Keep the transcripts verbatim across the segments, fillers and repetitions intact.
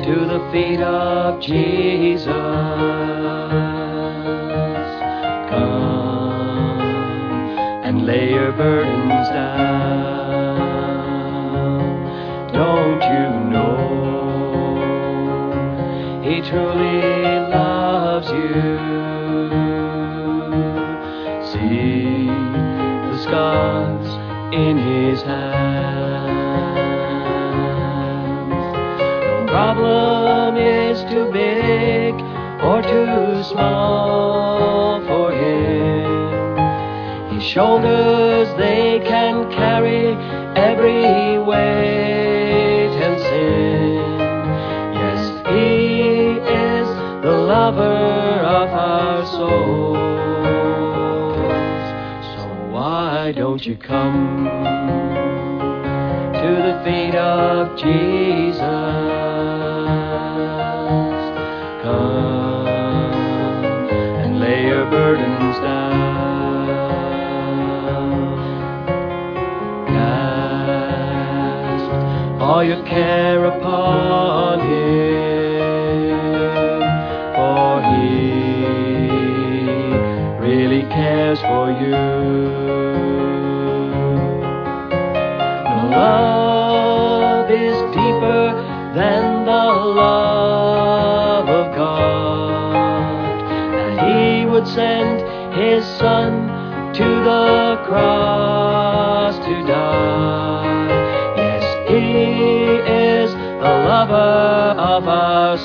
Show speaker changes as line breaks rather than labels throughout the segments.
to the feet of Jesus. Come and lay your burdens down. Don't you know He truly loves you? See the scars in His hands. No problem is too big or too small for Him. His shoulders, they can carry every weight and sin. Yes, He is the lover of our souls. So why don't you come to the feet of Jesus? Come and lay your burdens down. Cast all your care upon Him, for He really cares for you. No love is deeper than the love of God, that He would send His Son to the cross to die. Yes, He is the lover of our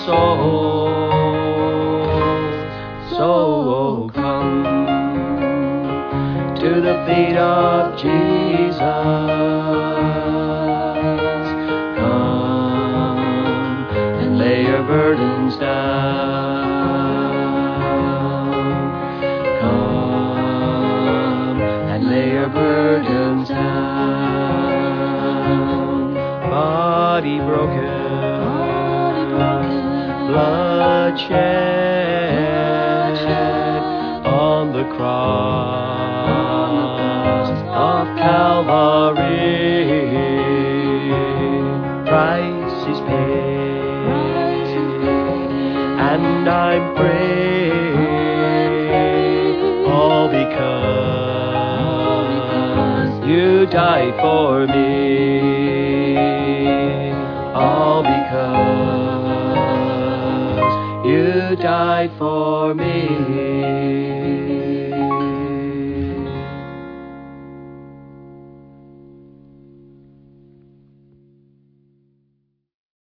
souls. So come to the feet of Jesus. Come and lay your burdens down. Come and lay your burdens down. Body broken,
Body broken,
blood shed on the cross of Calvary. Price is paid, and I'm free, all because you died for me, all because you died for me.